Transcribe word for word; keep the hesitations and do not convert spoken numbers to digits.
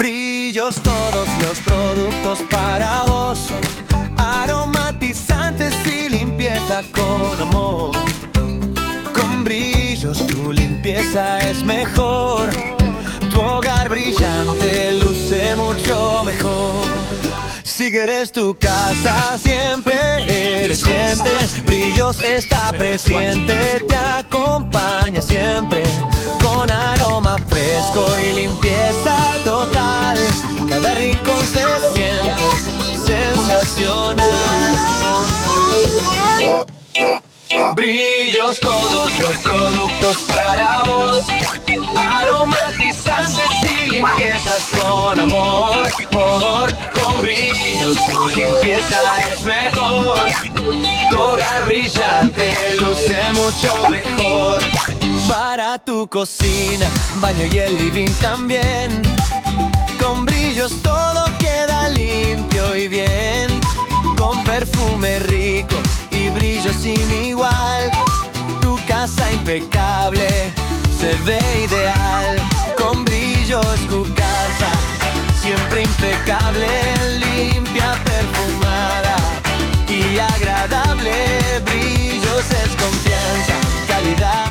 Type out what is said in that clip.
Brillos, todos los productos para vos, aromatizantes y limpieza con amor. Con Brillos tu limpieza es mejor, tu hogar brillante luce mucho mejor. Si quieres tu casa siempre elegante, Brillos está presente, te acompaña siempre. Con aroma fresco y limpieza total, cada rincón se siente sensacional. Brillos, todos los productos para vos, aromatizantes y limpiezas con amor. Por, con Brillos tu limpieza es mejor, tu hogar brillante luce mucho mejor. Para tu cocina, baño y el living también, con Brillos todo queda limpio y bien. Con perfume rico y brillo sin igual, tu casa impecable se ve ideal.